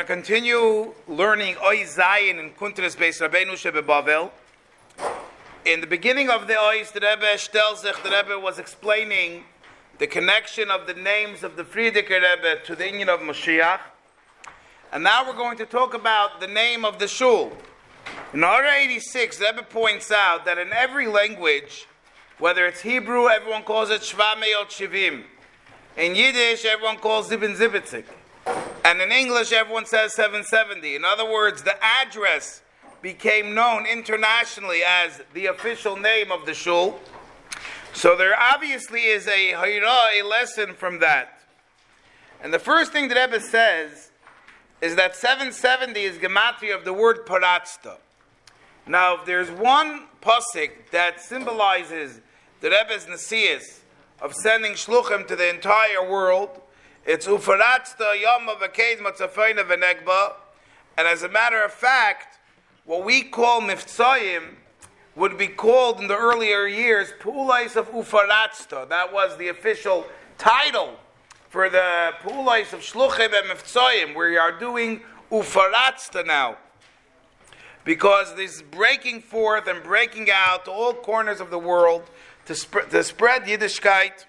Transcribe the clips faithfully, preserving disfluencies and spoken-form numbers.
to continue learning Oy Zayin and Kuntres Beis Rabbeinu Shebebavel. In the beginning of the Oys, the Rebbe Shtelzich, the Rebbe was explaining the connection of the names of the Frierdiker Rebbe to the union of Moshiach. And now we're going to talk about the name of the shul. In R eighty-six, the Rebbe points out that in every language, whether it's Hebrew, everyone calls it Shva Meot Shivim. In Yiddish, everyone calls Zibin Zibitzik. And in English, everyone says seven seventy. In other words, the address became known internationally as the official name of the shul. So there obviously is a hayra, a lesson from that. And the first thing that Rebbe says is that seven seventy is gematria of the word paratzta. Now, if there's one pasuk that symbolizes the Rebbe's nesias of sending shluchim to the entire world, it's ufaratzta yom v'keid matzafayna v'negba. And as a matter of fact, what we call miftzayim would be called in the earlier years pu'ulais of ufaratzta. That was the official title for the pu'ulais of shluchim and miftzayim, where you are doing ufaratzta now. Because this breaking forth and breaking out to all corners of the world to, sp- to spread Yiddishkeit.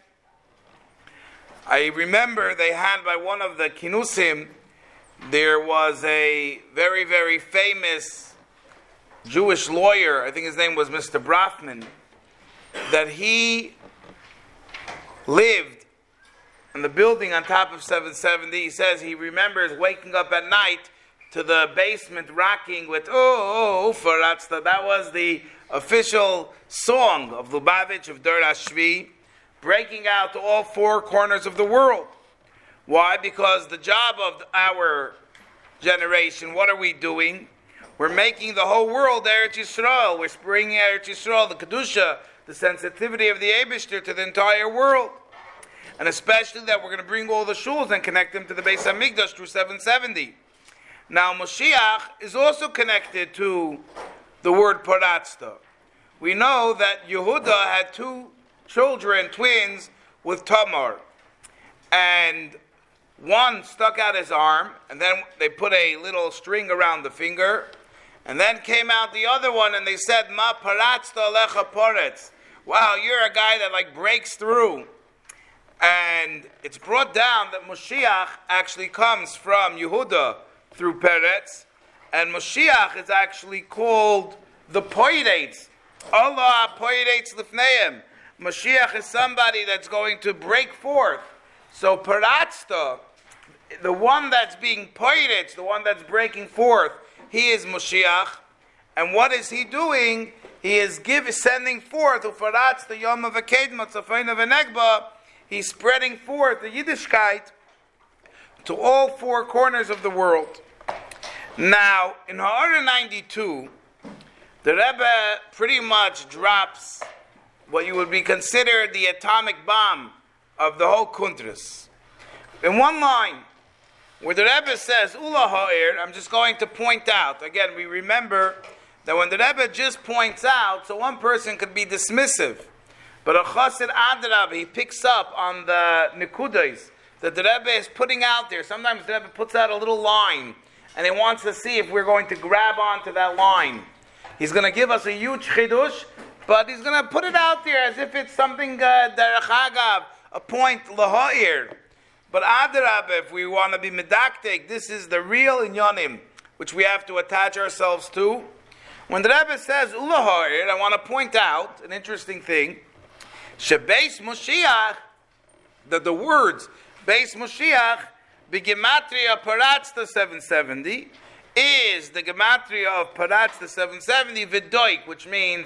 I remember they had by one of the kinusim, there was a very, very famous Jewish lawyer, I think his name was Mister Brafman, that he lived in the building on top of seven seventy. He says he remembers waking up at night to the basement rocking with, oh, oh, Ufaratzta. That was the official song of Lubavitch, of Der Hashvi, breaking out to all four corners of the world. Why? Because the job of our generation, what are we doing? We're making the whole world Eretz Yisrael. We're bringing Eretz Yisrael, the Kedusha, the sensitivity of the Eibishter to the entire world. And especially that we're going to bring all the shuls and connect them to the Beis HaMikdash through seven seventy. Now, Moshiach is also connected to the word Paratzta. We know that Yehuda had two children, twins, with Tamar. And one stuck out his arm, and then they put a little string around the finger, and then came out the other one, and they said, Ma Paratzta Alecha Poretz. Wow, you're a guy that like breaks through. And it's brought down that Moshiach actually comes from Yehuda through Peretz, and Moshiach is actually called the Poiretz. Allah Poiretz Lifneim. Moshiach is somebody that's going to break forth. So Paratzta, the one that's being Poiretz, the one that's breaking forth, he is Moshiach. And what is he doing? He is give, sending forth Ufaratzta Yom V'keid Matzafayna V'negba. He's spreading forth the Yiddishkeit to all four corners of the world. Now, in Ha'ara ninety-two, the Rebbe pretty much drops what you would be considered the atomic bomb of the whole Kuntras. In one line, where the Rebbe says, Ula Ha'ir, I'm just going to point out. Again, we remember that when the Rebbe just points out, so one person could be dismissive. But a Chassid Adrab, he picks up on the Nikudas that the Rebbe is putting out there. Sometimes the Rebbe puts out a little line, and he wants to see if we're going to grab onto that line. He's going to give us a huge chidush, but he's going to put it out there as if it's something derech hagav, a point laha'ir. But Adrab, if we want to be medaktik, this is the real inyanim, which we have to attach ourselves to. When the Rebbe says ulaha'ir, I want to point out an interesting thing. Shebeis Moshiach, that the words Beis Moshiach, the gematria Paratzta seven seventy, is the gematria of Paratzta seven seventy, Vidoik, which means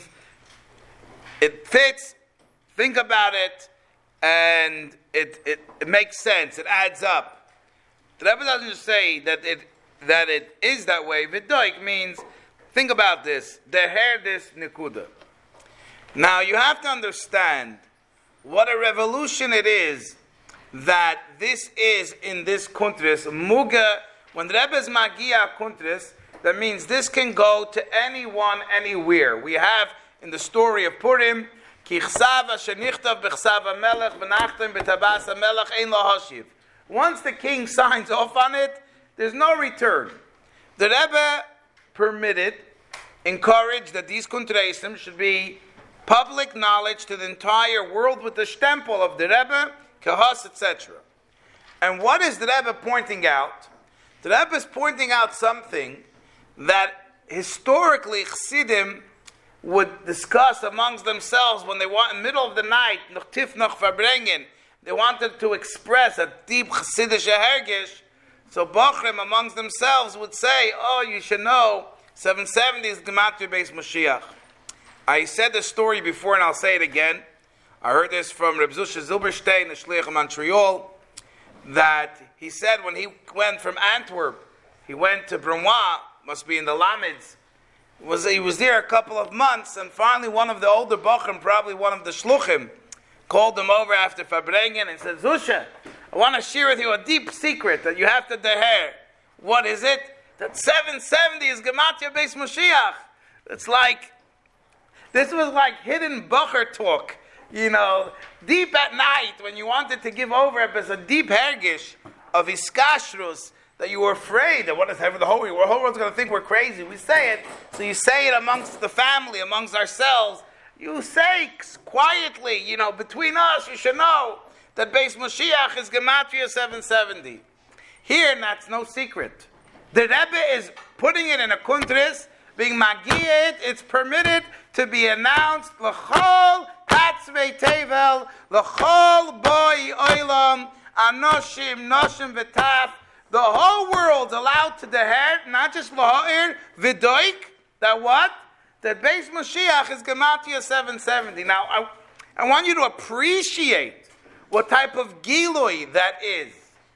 it fits, think about it, and it, it, it makes sense, it adds up. The Rebbe doesn't just say that it that it is that way. Vidoik means, think about this, deher this nikuda. Now, you have to understand what a revolution it is that this is in this kuntris. Muga, when the Rebbe is magia kuntris, that means this can go to anyone, anywhere. We have in the story of Purim, Ki chsav asher nichtav b'chsav hamelech v'nachtem b'tabas hamelech ein lo hashiv. Once the king signs off on it, there's no return. The Rebbe permitted, encouraged that these kuntreisim should be public knowledge to the entire world with the stempel of the Rebbe, Kahas, et cetera. And what is the Rebbe pointing out? The Rebbe is pointing out something that historically Chassidim would discuss amongst themselves when they want in the middle of the night, noch tif noch verbringen, they wanted to express a deep Chassidish hergish. So Bochrim amongst themselves would say, oh, you should know, seven seventy is Gematria Beis Moshiach. I said this story before and I'll say it again. I heard this from Reb Zusha Zilberstein, the Shliach of Montreal, that he said when he went from Antwerp, he went to Brunois, must be in the Lamids, was, he was there a couple of months, and finally one of the older Bochrim, probably one of the Shluchim, called him over after Fabrengen and said, Zusha, I want to share with you a deep secret that you have to deher. What is it? That seven seventy is Gematria Beis Moshiach. It's like, this was like hidden Bocher talk. You know, deep at night when you wanted to give over as a deep hergish of iskashrus, that you were afraid that what is the whole, the whole world's going to think we're crazy. We say it, so you say it amongst the family, amongst ourselves. You say quietly, you know, between us, you should know that Beis Moshiach is Gematria seven seventy. Here, that's no secret. The Rebbe is putting it in a kuntris, being magiyet, it's permitted to be announced, l'chol tatzvei tevel, l'chol boi oilam, anoshim, noshim v'taf, the whole world's allowed to deher, not just l'ha'ir, v'doik, that what? That Beis Moshiach is Gematria seven seventy. Now, I, I want you to appreciate what type of gilui that is.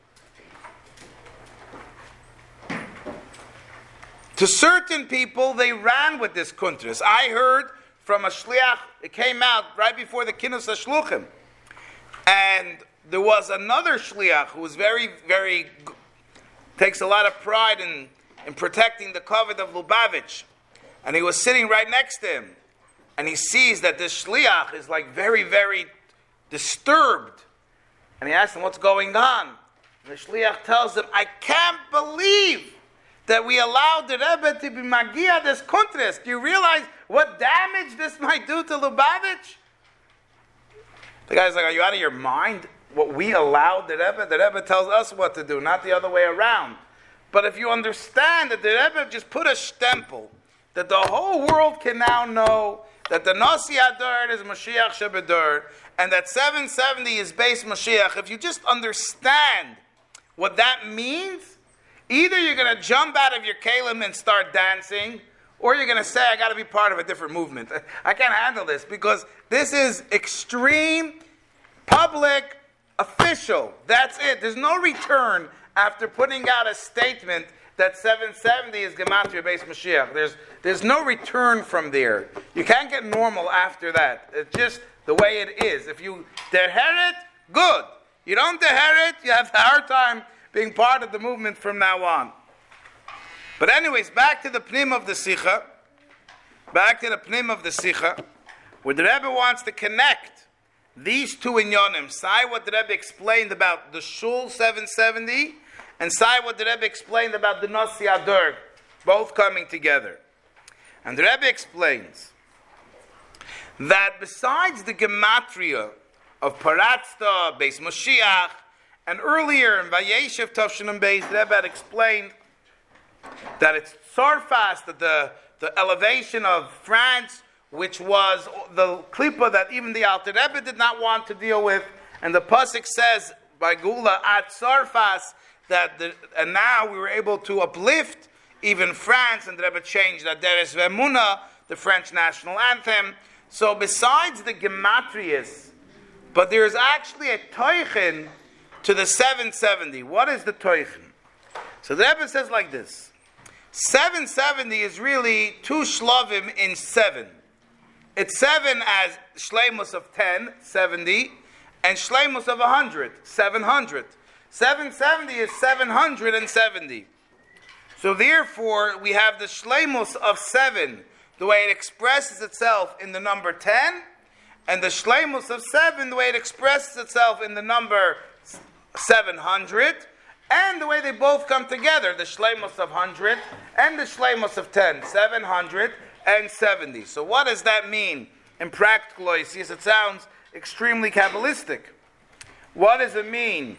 To certain people, they ran with this kuntris. I heard from a shliach, it came out right before the Kinus HaShluchim. And there was another shliach who was very, very, takes a lot of pride in, in protecting the covet of Lubavitch. And he was sitting right next to him. And he sees that this shliach is like very, very disturbed. And he asks him, what's going on? And the shliach tells him, I can't believe that we allowed the Rebbe to be magia this kuntris. Do you realize what damage this might do to Lubavitch? The guy's like, are you out of your mind? What we allowed the Rebbe? The Rebbe tells us what to do, not the other way around. But if you understand that the Rebbe just put a stempel, that the whole world can now know that the Nasi Adar is Mashiach Shebedur, and that seven seventy is Beis Mashiach, if you just understand what that means, either you're going to jump out of your kalim and start dancing, or you're going to say, I got to be part of a different movement. I can't handle this, because this is extreme, public, official. That's it. There's no return after putting out a statement that seven seventy is Gematria Beis Mashiach. There's, there's no return from there. You can't get normal after that. It's just the way it is. If you deher it, good. You don't deher it, you have a hard time being part of the movement from now on. But anyways, back to the pnim of the Sikha. Back to the pnim of the Sikha, where the Rebbe wants to connect these two inyonim. Say what the Rebbe explained about the Shul seven seventy, and say what the Rebbe explained about the Nasi Adar, both coming together. And the Rebbe explains that besides the gematria of Paratzta, Beis Moshiach, and earlier in Vayeshev Tavshin Beis, the Rebbe had explained that it's Tsarfas, that the, the elevation of France, which was the klipa that even the Alter Rebbe did not want to deal with, and the pasuk says by Gula at Tsarfas that the, and now we were able to uplift even France, and the Rebbe changed Aderes Vemuna, the French national anthem. So besides the gematrias, but there's actually a toichin to the seven seventy. What is the toichin? So the Rebbe says like this: seven seventy is really two shlavim in seven. It's seven as shleimus of ten, seventy, and shleimus of one hundred, seven hundred. seven seventy is seven hundred seventy. So therefore, we have the shleimus of seven, the way it expresses itself in the number ten, and the shleimus of seven, the way it expresses itself in the number seven hundred, and the way they both come together, the shleimus of one hundred and the shleimus of ten, seven hundred seventy. So what does that mean in practical oisius? It sounds extremely Kabbalistic. What does it mean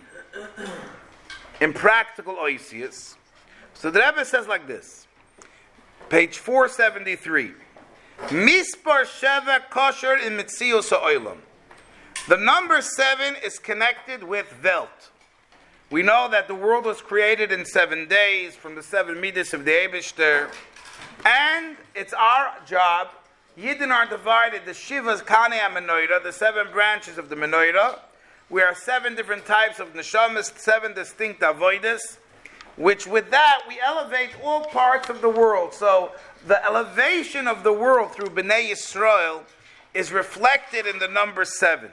in practical oisius? So the Rebbe says like this, page four seventy-three. Mispar Sheva kosher in Mitzius ha'olam. The number seven is connected with Welt. We know that the world was created in seven days from the seven midas of the Eibishter, and it's our job. Yidden are divided, the Shivas Kanei HaMenorah, the seven branches of the Menorah. We are seven different types of neshamas, seven distinct avodas, which with that we elevate all parts of the world. So the elevation of the world through Bnei Yisrael is reflected in the number seven.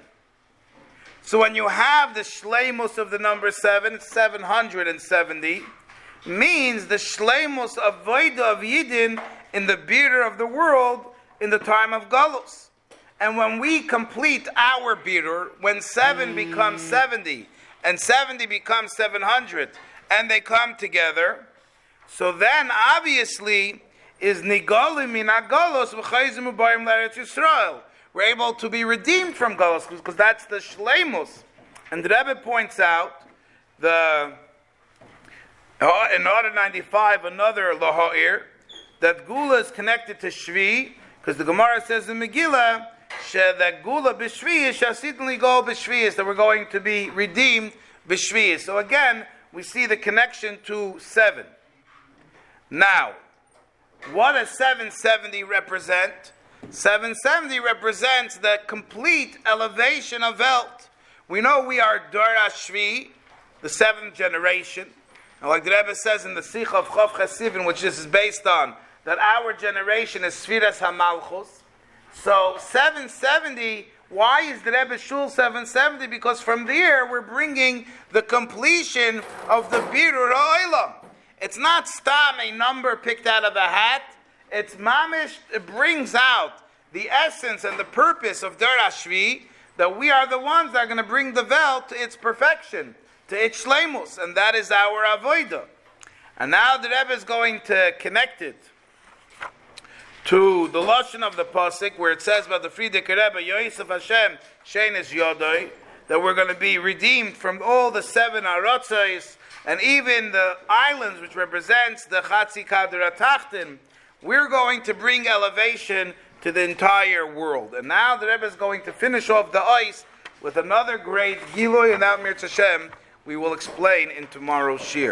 So when you have the shleimus of the number seven, seven hundred seventy, means the shleimus of Voida of Yidin in the beater of the world in the time of Galus. And when we complete our beater, when seven becomes seventy, and seventy becomes seven hundred, and they come together, so then obviously is Nigolim min HaGalos v'chayzim u'bayim l'Eretz Yisrael. We're able to be redeemed from Galus, because that's the shleimus. And the Rebbe points out the in order ninety-five, another Laha'ir, that Gula is connected to Shvi, because the Gemara says in Megillah, that Gula b'Shvi is Shasidli Gol b'Shvi, that we're going to be redeemed b'Shvi. So again, we see the connection to seven. Now, what does seven seventy represent? seven seventy represents the complete elevation of Welt. We know we are Dor HaShvi, the seventh generation. And like the Rebbe says in the Sikh of Chav Chesivin, which this is based on, that our generation is Sfiras HaMalchus. So seven seventy, why is the Rebbe Shul seven seventy? Because from there we're bringing the completion of the Birur HaOlam. It's not stam, a number picked out of a hat. It's mamish, it brings out the essence and the purpose of Dor HaShvi, that we are the ones that are going to bring the Welt to its perfection, to its shleimus, and that is our avodah. And now the Rebbe is going to connect it to the lashon of the pasuk, where it says about the Frierdiker Rebbe, Yosef Hashem Shenis Yodoi, that we're going to be redeemed from all the seven aratzos, and even the islands, which represents the Chatzi Kader HaTachtin. We're going to bring elevation to the entire world. And now the Rebbe is going to finish off the ice with another great Giloy, and now Mirz Hashem we will explain in tomorrow's Shir.